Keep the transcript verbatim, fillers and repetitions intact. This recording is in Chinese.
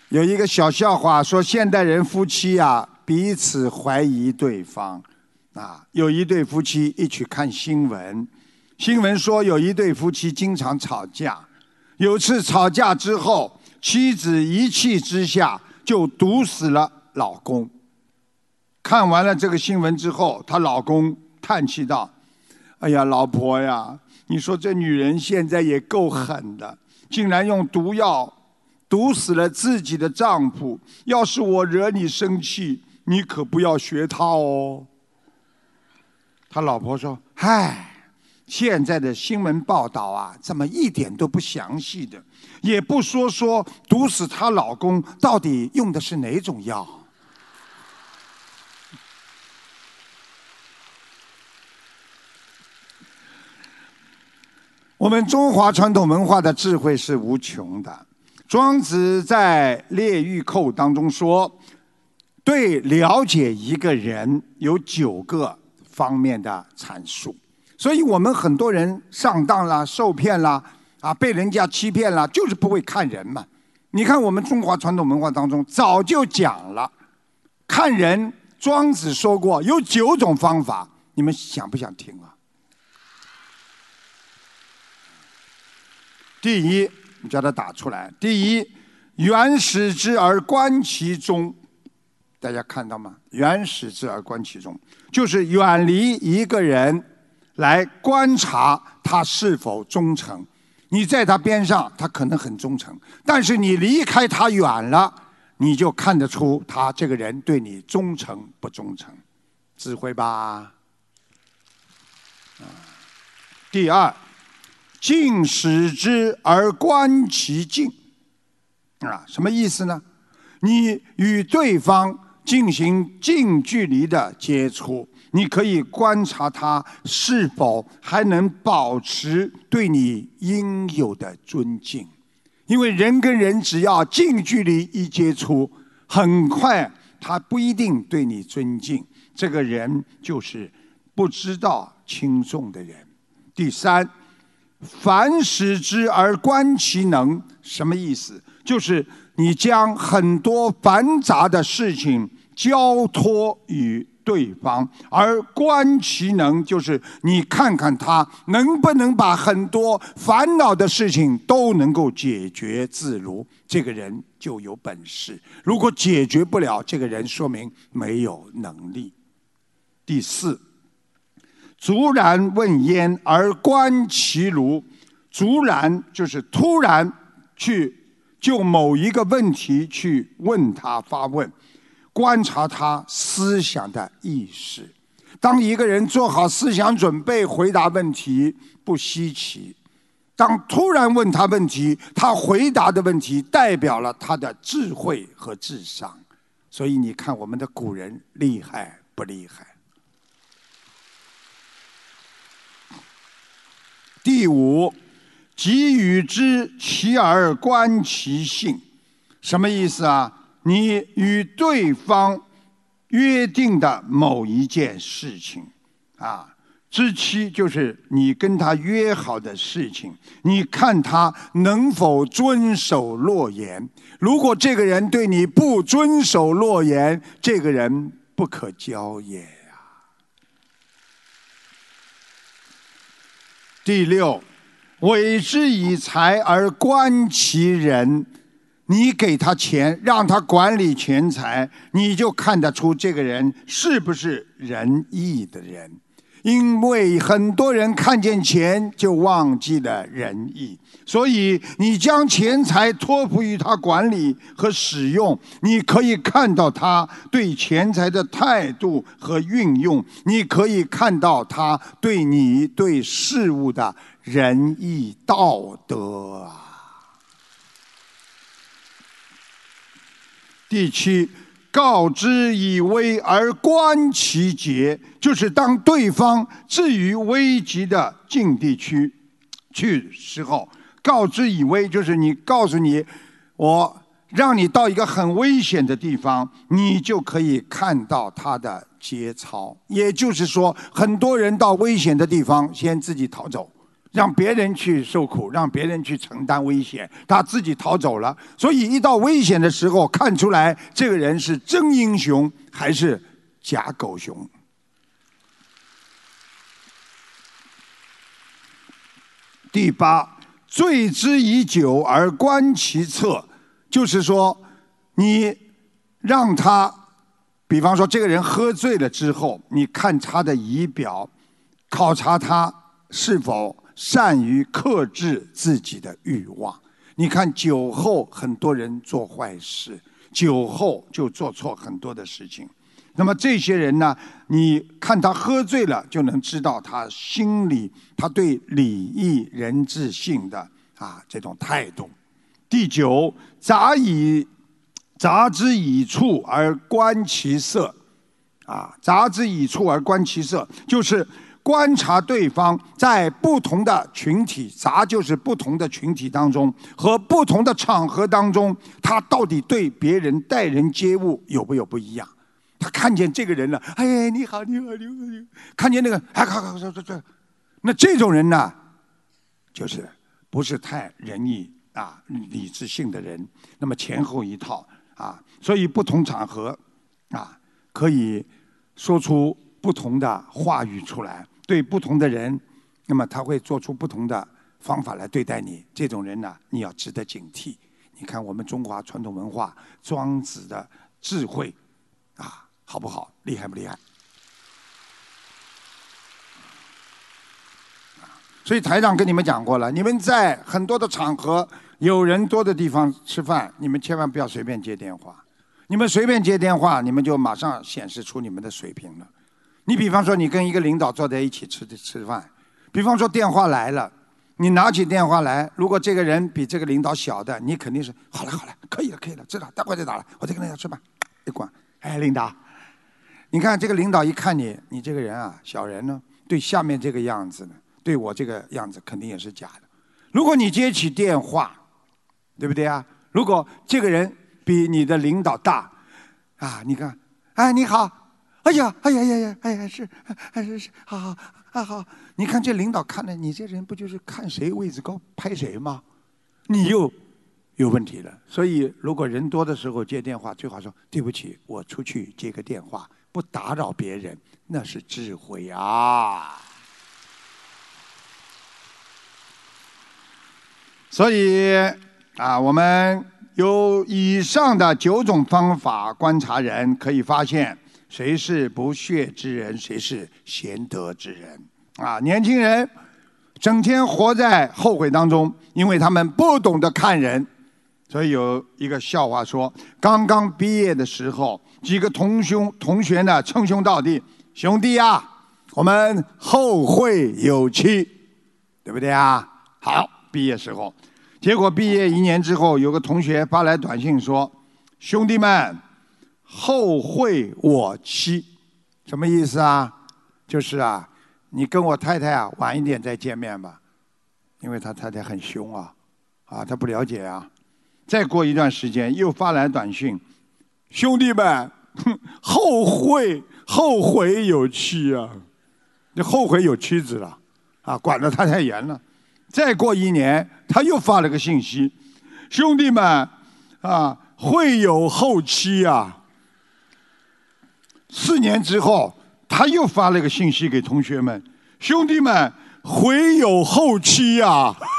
有一个小笑话说，现代人夫妻啊彼此怀疑对方。啊，有一对夫妻一起看新闻，新闻说有一对夫妻经常吵架，有次吵架之后，妻子一气之下就毒死了老公。看完了这个新闻之后，她老公叹气道：“哎呀，老婆呀，你说这女人现在也够狠的，竟然用毒药毒死了自己的丈夫。要是我惹你生气，你可不要学她哦。”他老婆说：“嗨，现在的新闻报道啊，怎么一点都不详细的，也不说说毒死她老公到底用的是哪种药。”我们中华传统文化的智慧是无穷的。庄子在《列御寇》当中说，对了解一个人有九个方面的阐述，所以我们很多人上当啦、受骗啦、啊被人家欺骗啦，就是不会看人嘛。你看我们中华传统文化当中早就讲了，看人，庄子说过有九种方法，你们想不想听啊？第一，你叫他打出来。第一，远使之而观其中。大家看到吗？远使之而观其中，就是远离一个人来观察他是否忠诚。你在他边上，他可能很忠诚，但是你离开他远了，你就看得出他这个人对你忠诚不忠诚。智慧吧？第二，近使之而观其境。啊，什么意思呢？你与对方进行近距离的接触，你可以观察他是否还能保持对你应有的尊敬。因为人跟人只要近距离一接触，很快他不一定对你尊敬，这个人就是不知道轻重的人。第三，凡使之而观其能，什么意思？就是你将很多繁杂的事情交托于对方，而观其能，就是你看看他能不能把很多烦恼的事情都能够解决自如，这个人就有本事。如果解决不了，这个人说明没有能力。第四，卒然问焉而观其庐。卒然就是突然去就某一个问题去问他发问，观察他思想的意识。当一个人做好思想准备回答问题，不稀奇。当突然问他问题，他回答的问题代表了他的智慧和智商。所以你看我们的古人厉害不厉害？第五，己与之其而观其性。什么意思啊？你与对方约定的某一件事情啊，知期就是你跟他约好的事情，你看他能否遵守诺言。如果这个人对你不遵守诺言，这个人不可交也呀。第六，委之以财而观其人。你给他钱，让他管理钱财，你就看得出这个人是不是仁义的人。因为很多人看见钱就忘记了仁义，所以你将钱财托付于他管理和使用，你可以看到他对钱财的态度和运用，你可以看到他对你对事物的仁义道德啊。第七，告之以危而观其节，就是当对方置于危急的境地区去时候，告之以危，就是你告诉你，我让你到一个很危险的地方，你就可以看到他的节操。也就是说，很多人到危险的地方先自己逃走让别人去受苦，让别人去承担危险，他自己逃走了。所以一到危险的时候，看出来这个人是真英雄还是假狗熊。第八，醉之以酒而观其策，就是说，你让他，比方说这个人喝醉了之后，你看他的仪表，考察他是否善于克制自己的欲望。你看酒后很多人做坏事，酒后就做错很多的事情。那么这些人呢，你看他喝醉了，就能知道他心里他对礼义仁智信的啊这种态度。第九，杂以杂之以处而观其色，啊，杂之以处而观其色，就是观察对方在不同的群体，杂就是不同的群体当中和不同的场合当中，他到底对别人待人接物有没有不一样。他看见这个人了，哎，你好，你好，你好，你好。看见那个，哎，快快快，这这，那这种人呢，就是不是太仁义啊、理智性的人。那么前后一套啊，所以不同场合啊，可以说出不同的话语出来，对不同的人，那么他会做出不同的方法来对待你。这种人呢，你要值得警惕。你看我们中华传统文化，庄子的智慧啊。好不好？厉害不厉害？所以台长跟你们讲过了，你们在很多的场合、有人多的地方吃饭，你们千万不要随便接电话。你们随便接电话，你们就马上显示出你们的水平了。你比方说，你跟一个领导坐在一起吃吃饭，比方说电话来了，你拿起电话来，如果这个人比这个领导小的，你肯定是好了好了，可以了可以了，知道，待会再打了，我再跟领导吃饭。一关，哎，领导。你看这个领导一看你，你这个人啊，小人呢，对下面这个样子呢，对我这个样子肯定也是假的。如果你接起电话，对不对啊？如果这个人比你的领导大，啊，你看，哎，你好，哎呀，哎呀呀呀，哎呀，是，哎是是，好好啊好。你看这领导看了你这人，不就是看谁位置高拍谁吗？你又有问题了。所以如果人多的时候接电话，最好说对不起，我出去接个电话。不打扰别人，那是智慧啊！所以啊，我们有以上的九种方法观察人，可以发现谁是不屑之人，谁是贤德之人。啊，年轻人整天活在后悔当中，因为他们不懂得看人。所以有一个笑话说，刚刚毕业的时候，几个同兄同学呢称兄道弟，兄弟啊，我们后会有期，对不对啊？好，毕业时候，结果毕业一年之后，有个同学发来短信说，兄弟们，后会我期，什么意思啊？就是啊，你跟我太太啊晚一点再见面吧，因为他太太很凶啊，啊，他不了解啊。再过一段时间又发来短信，兄弟们，后会后悔有期啊！你后悔有妻子了，啊，管得他太严了。再过一年，他又发了个信息，兄弟们，啊，会有后期啊！四年之后，他又发了个信息给同学们，兄弟们，会有后期啊！